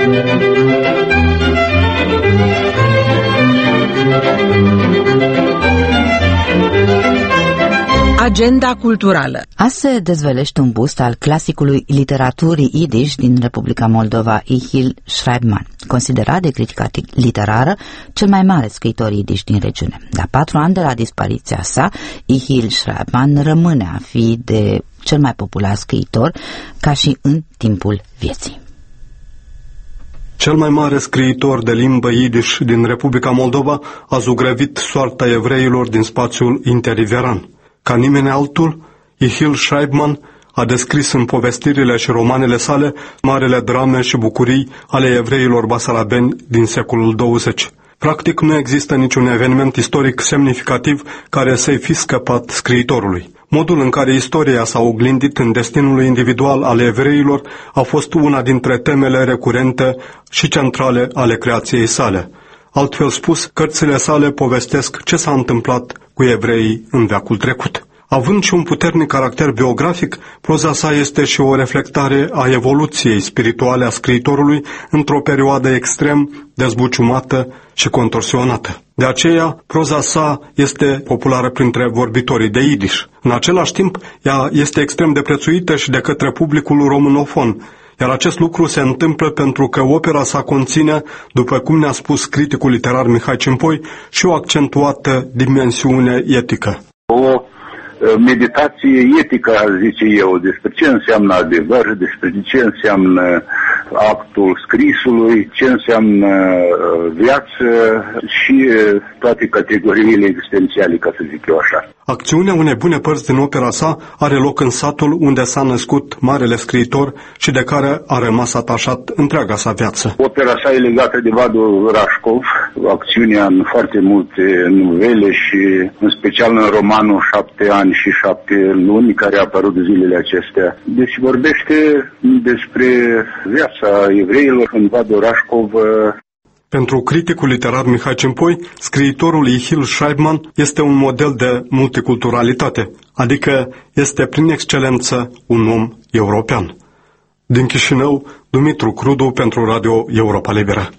Agenda culturală. Azi se dezvelește un bust al clasicului literaturii Yiddish din Republica Moldova, Yehiel Schreibman, considerat de critica literară cel mai mare scriitor Yiddish din regiune. La 4 ani de la dispariția sa, Yehiel Schreibman rămâne a fi de cel mai popular scriitor ca și în timpul vieții. Cel mai mare scriitor de limbă Yiddish din Republica Moldova a zugrăvit soarta evreilor din spațiul interriveran. Ca nimeni altul, Yehiel Schreibman a descris în povestirile și romanele sale marele drame și bucurii ale evreilor basarabeni din secolul 20. Practic, nu există niciun eveniment istoric semnificativ care să-i fi scăpat scriitorului. Modul în care istoria s-a oglindit în destinul individual al evreilor a fost una dintre temele recurente și centrale ale creației sale. Altfel spus, cărțile sale povestesc ce s-a întâmplat cu evreii în veacul trecut. Având și un puternic caracter biografic, proza sa este și o reflectare a evoluției spirituale a scriitorului într-o perioadă extrem dezbuciumată și contorsionată. De aceea, proza sa este populară printre vorbitorii de Yiddish. În același timp, ea este extrem de prețuită și de către publicul românofon, iar acest lucru se întâmplă pentru că opera sa conține, după cum ne-a spus criticul literar Mihai Cimpoi, și o accentuată dimensiune etică. O meditație etică, zice eu, despre ce înseamnă adevăr, despre ce înseamnă actul scrisului, ce înseamnă viață și toate categoriile existențiale, ca să zic eu așa. Acțiunea unei bune părți din opera sa are loc în satul unde s-a născut marele scriitor și de care a rămas atașat întreaga sa viață. Opera sa e legată de Vadul Rașkov, acțiunea în foarte multe novele și în special în romanul 7 ani și 7 luni care a apărut zilele acestea. Deci vorbește despre viața evreilor în Vadul Rașkov. Pentru criticul literar Mihai Cimpoi, scriitorul Yehiel Schreibman este un model de multiculturalitate, adică este prin excelență un om european. Din Chișinău, Dumitru Crudu pentru Radio Europa Liberă.